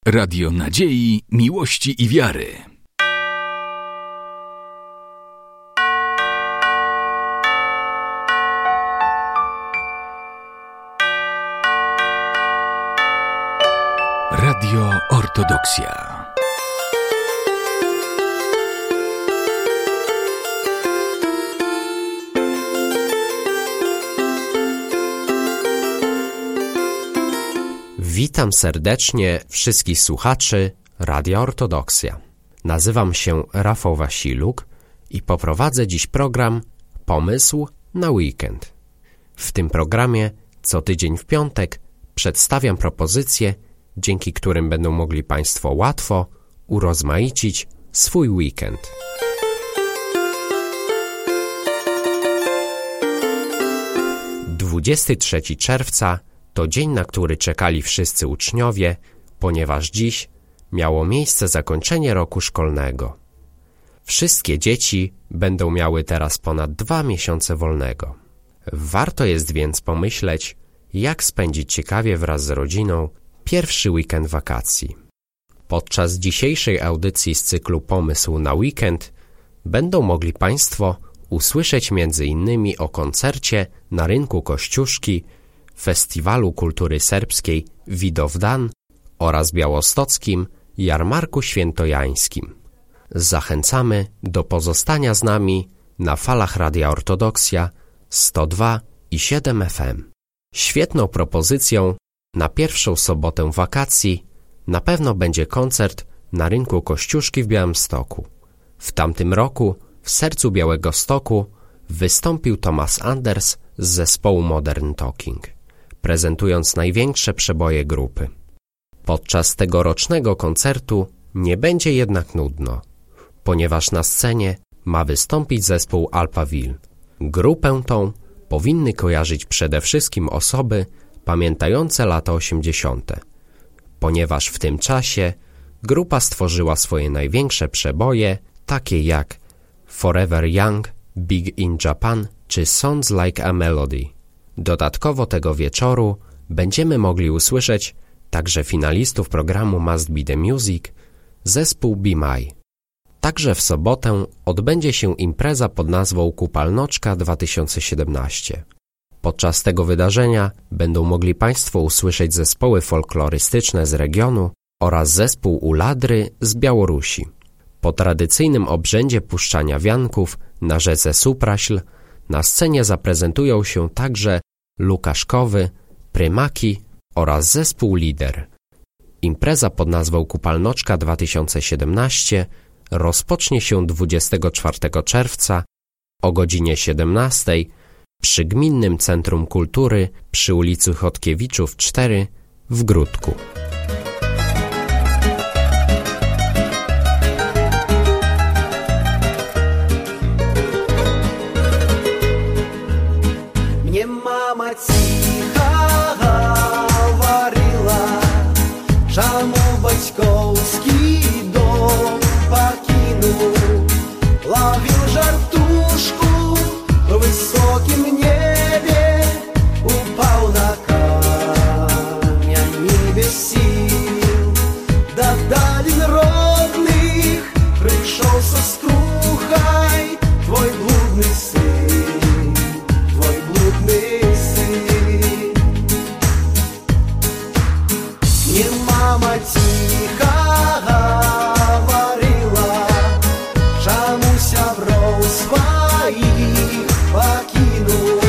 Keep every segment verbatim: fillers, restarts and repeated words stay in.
Radio nadziei, miłości i wiary. Radio Ortodoksja. Witam serdecznie wszystkich słuchaczy Radia Ortodoksja. Nazywam się Rafał Wasiluk i poprowadzę dziś program Pomysł na weekend. W tym programie co tydzień w piątek przedstawiam propozycje, dzięki którym będą mogli Państwo łatwo urozmaicić swój weekend. dwudziestego trzeciego czerwca to dzień, na który czekali wszyscy uczniowie, ponieważ dziś miało miejsce zakończenie roku szkolnego. Wszystkie dzieci będą miały teraz ponad dwa miesiące wolnego. Warto jest więc pomyśleć, jak spędzić ciekawie wraz z rodziną pierwszy weekend wakacji. Podczas dzisiejszej audycji z cyklu Pomysł na weekend będą mogli Państwo usłyszeć między innymi o koncercie na rynku Kościuszki, Festiwalu Kultury Serbskiej Widowdan oraz białostockim Jarmarku Świętojańskim. Zachęcamy do pozostania z nami na falach Radia Ortodoksja sto dwa i siedem F M. Świetną propozycją na pierwszą sobotę wakacji na pewno będzie koncert na rynku Kościuszki w Białymstoku. W tamtym roku w sercu Białegostoku wystąpił Thomas Anders z zespołu Modern Talking, prezentując największe przeboje grupy. Podczas tegorocznego koncertu nie będzie jednak nudno, ponieważ na scenie ma wystąpić zespół Alphaville. Grupę tą powinny kojarzyć przede wszystkim osoby pamiętające lata osiemdziesiąte, ponieważ w tym czasie grupa stworzyła swoje największe przeboje, takie jak Forever Young, Big in Japan czy Sounds Like a Melody. Dodatkowo tego wieczoru będziemy mogli usłyszeć także finalistów programu Must Be The Music, zespół Be My. Także w sobotę odbędzie się impreza pod nazwą Kupalnoczka dwa tysiące siedemnaście. Podczas tego wydarzenia będą mogli Państwo usłyszeć zespoły folklorystyczne z regionu oraz zespół Uladry z Białorusi. Po tradycyjnym obrzędzie puszczania wianków na rzece Supraśl na scenie zaprezentują się także Lukaszkowy, Prymaki oraz zespół Lider. Impreza pod nazwą Kupalnoczka dwa tysiące siedemnaście rozpocznie się dwudziestego czwartego czerwca o godzinie siedemnastej przy Gminnym Centrum Kultury przy ulicy Chodkiewiczów cztery w Gródku. Мне мама тихо говорила, чаму батьківський дом покинув, ловил жартушку в высоком небе, упал на камень без сил, до далин родных пришел со скрухой твой блудный сын, твой блудный сын. Мне мама тихо говорила, чаму сяброў своих покинул,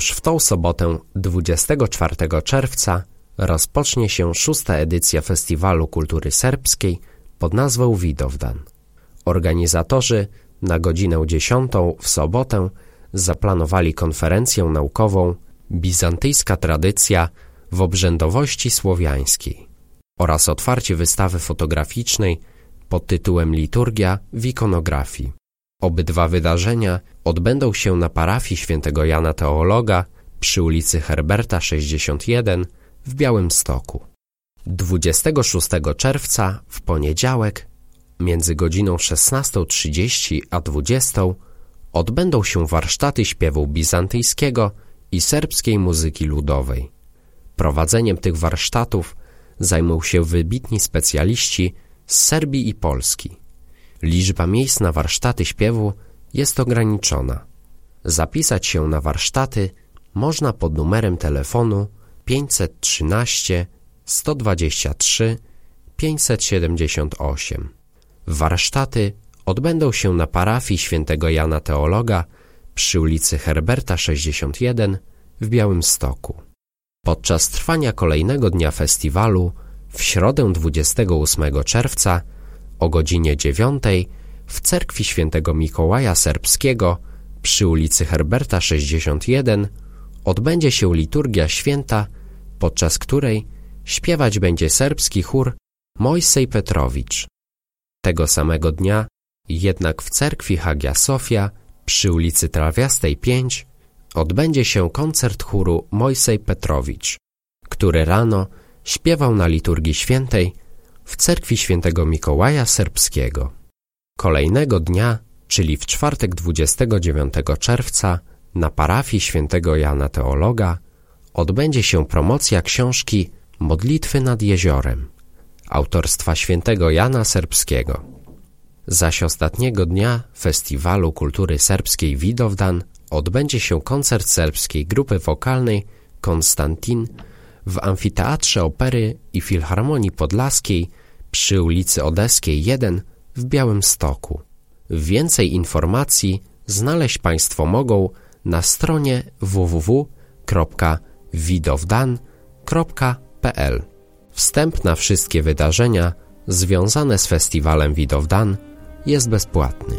Już w tą sobotę, dwudziestego czwartego czerwca, rozpocznie się szósta edycja Festiwalu Kultury Serbskiej pod nazwą Vidovdan. Organizatorzy na godzinę dziesiątą w sobotę zaplanowali konferencję naukową Bizantyjska tradycja w obrzędowości słowiańskiej oraz otwarcie wystawy fotograficznej pod tytułem Liturgia w ikonografii. Obydwa wydarzenia odbędą się na parafii świętego Jana Teologa przy ulicy Herberta sześćdziesiąt jeden w Białymstoku. dwudziestego szóstego czerwca w poniedziałek między godziną szesnastą trzydzieści a dwudziestą odbędą się warsztaty śpiewu bizantyjskiego i serbskiej muzyki ludowej. Prowadzeniem tych warsztatów zajmą się wybitni specjaliści z Serbii i Polski. Liczba miejsc na warsztaty śpiewu jest ograniczona. Zapisać się na warsztaty można pod numerem telefonu pięćset trzynaście sto dwadzieścia trzy pięćset siedemdziesiąt osiem. Warsztaty odbędą się na parafii świętego Jana Teologa przy ulicy Herberta sześćdziesiąt jeden w Białymstoku. Podczas trwania kolejnego dnia festiwalu, w środę dwudziestego ósmego czerwca o godzinie dziewiątej w cerkwi świętego Mikołaja Serbskiego przy ulicy Herberta sześćdziesiąt jeden odbędzie się liturgia święta, podczas której śpiewać będzie serbski chór Mojsej Petrowicz. Tego samego dnia jednak w cerkwi Hagia Sofia przy ulicy Trawiastej pięć odbędzie się koncert chóru Mojsej Petrowicz, który rano śpiewał na liturgii świętej w cerkwi świętego Mikołaja Serbskiego. Kolejnego dnia, czyli w czwartek dwudziestego dziewiątego czerwca na parafii świętego Jana Teologa odbędzie się promocja książki Modlitwy nad jeziorem autorstwa świętego Jana Serbskiego. Zaś ostatniego dnia Festiwalu Kultury Serbskiej Vidovdan odbędzie się koncert serbskiej grupy wokalnej Konstantin w Amfiteatrze Opery i Filharmonii Podlaskiej przy ulicy Odeskiej jeden w Białymstoku. Więcej informacji znaleźć Państwo mogą na stronie w w w kropka vidovdan kropka p l. Wstęp na wszystkie wydarzenia związane z festiwalem Vidovdan jest bezpłatny.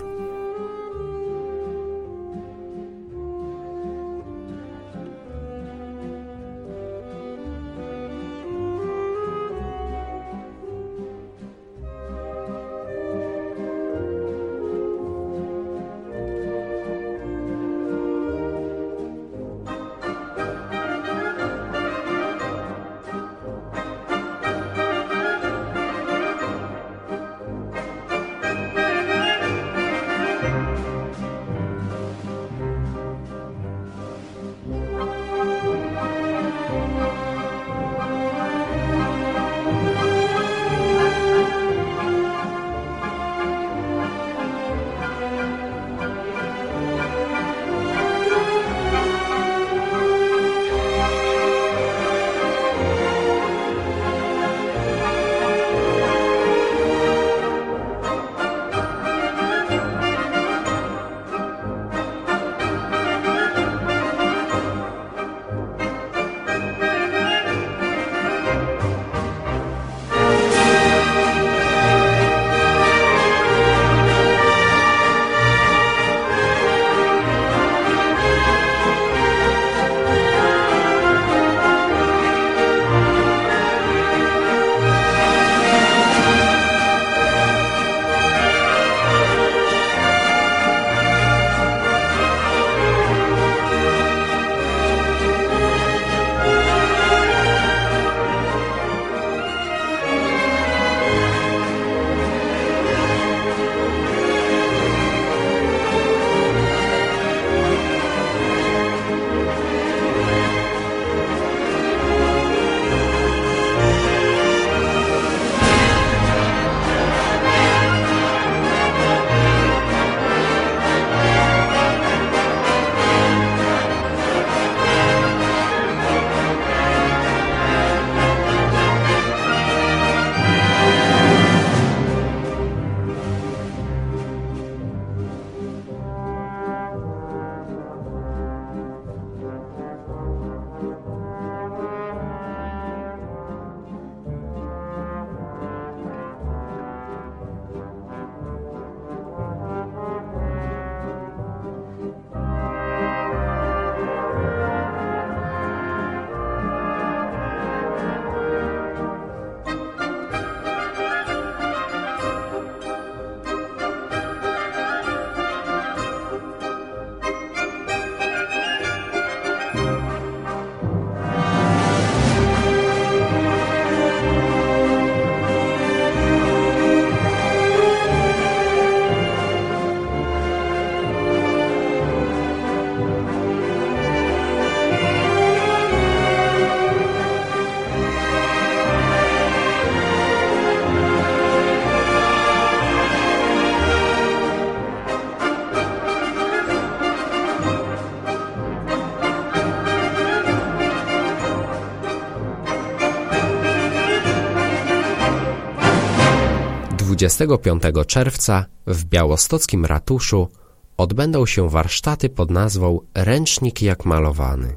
dwudziestego piątego czerwca w białostockim ratuszu odbędą się warsztaty pod nazwą Ręcznik jak malowany.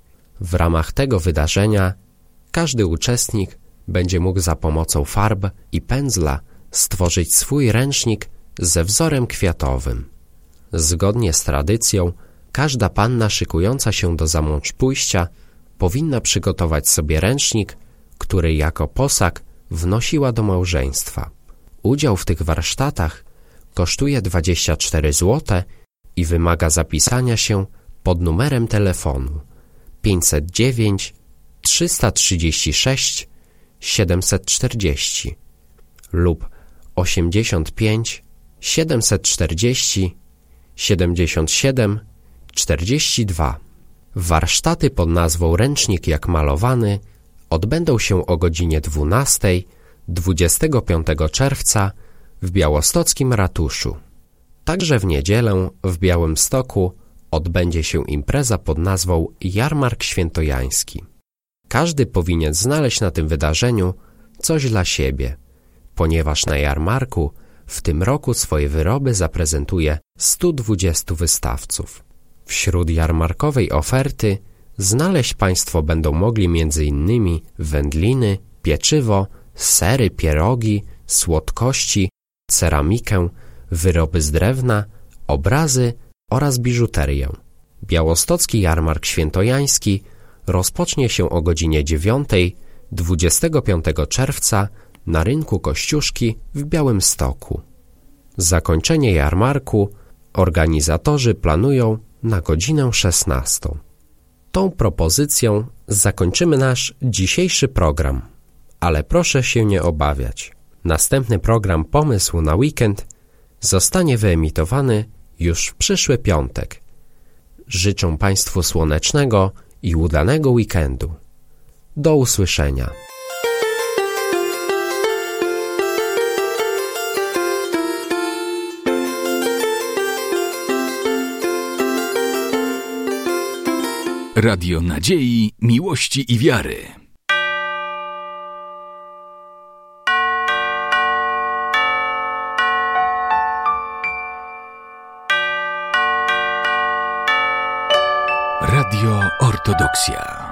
W ramach tego wydarzenia każdy uczestnik będzie mógł za pomocą farb i pędzla stworzyć swój ręcznik ze wzorem kwiatowym. Zgodnie z tradycją, każda panna szykująca się do zamążpójścia powinna przygotować sobie ręcznik, który jako posag wnosiła do małżeństwa. Udział w tych warsztatach kosztuje dwadzieścia cztery złote i wymaga zapisania się pod numerem telefonu pięćset dziewięć trzysta trzydzieści sześć siedemset czterdzieści lub osiemdziesiąt pięć siedemset czterdzieści siedemdziesiąt siedem czterdzieści dwa. Warsztaty pod nazwą Ręcznik jak malowany odbędą się o godzinie dwunastej dwudziestego piątego czerwca w białostockim ratuszu. Także w niedzielę w Białymstoku odbędzie się impreza pod nazwą Jarmark Świętojański. Każdy powinien znaleźć na tym wydarzeniu coś dla siebie, ponieważ na jarmarku w tym roku swoje wyroby zaprezentuje stu dwudziestu wystawców. Wśród jarmarkowej oferty znaleźć Państwo będą mogli między innymi wędliny, pieczywo, sery, pierogi, słodkości, ceramikę, wyroby z drewna, obrazy oraz biżuterię. Białostocki Jarmark Świętojański rozpocznie się o godzinie dziewiątej dwudziestego piątego czerwca na rynku Kościuszki w Białymstoku. Zakończenie jarmarku organizatorzy planują na godzinę szesnastą. Tą propozycją zakończymy nasz dzisiejszy program, ale proszę się nie obawiać. Następny program Pomysł na weekend zostanie wyemitowany już w przyszły piątek. Życzę Państwu słonecznego i udanego weekendu. Do usłyszenia. Radio Nadziei, Miłości i Wiary. Radio Ortodoksja.